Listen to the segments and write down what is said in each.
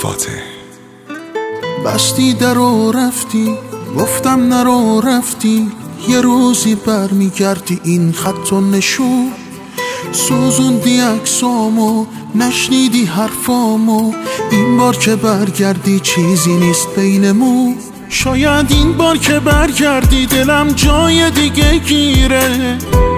فاتح. بستی در و رفتی، گفتم نرو رفتی، یه روزی برمیگردی این خط و نشون. سوزوندی عکسامو، نشنیدی حرفامو، این بار که برگردی چیزی نیست بینمون. شاید این بار که برگردی دلم جای دیگه گیره،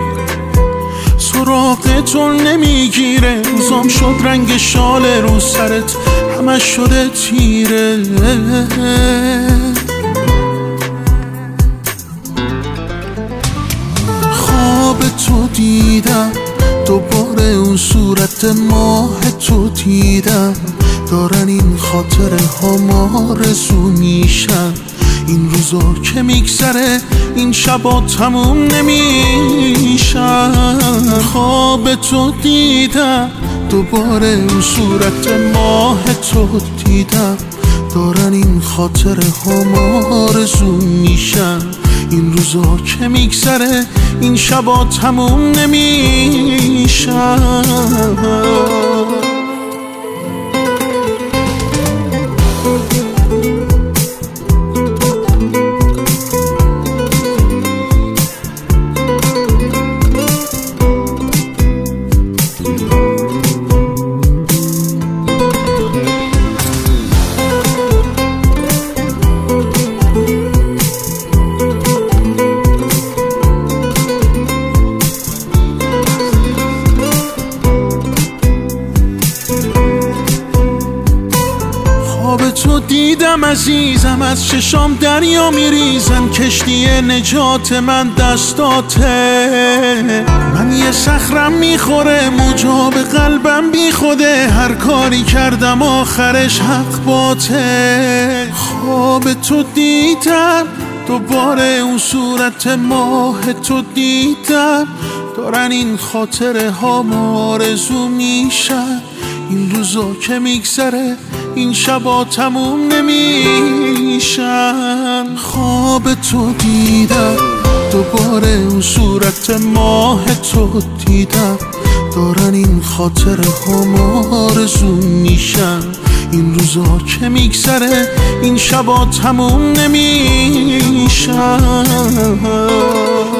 سراغ تو نمیگیره. روزام شد رنگ شال رو سرت، همش شده تیره. خواب تو دیدم، دوباره اون صورت ماه تو دیدم. دارن این خاطره ها آرزو میشن، این روزا که میگذره این شبا تموم نمیشن. خواب تو دیدم، دوباره اون صورت ماه تو دیدم. دارن این خاطره ها آرزو میشن، این روزا که میگذره این شبا تموم نمیشن. خواب تو دیدم عزیزم، از چشام دریا میریزن، کشتی نجات من دستاته. من یه صخرم میخوره، موجا به قلبم بی خوده، هر کاری کردم آخرش حق باته. خواب تو دیدم، دوباره اون صورت ماه تو دیدم. دارن این خاطره ها آرزو میشن، این روزا که میگذره این شبا تموم نمیشن. خواب تو دیدم، دوباره اون صورت ماه تو دیدم. دارن این خاطره ها آرزو میشن، این روزا که میگذره این شبا تموم نمیشن.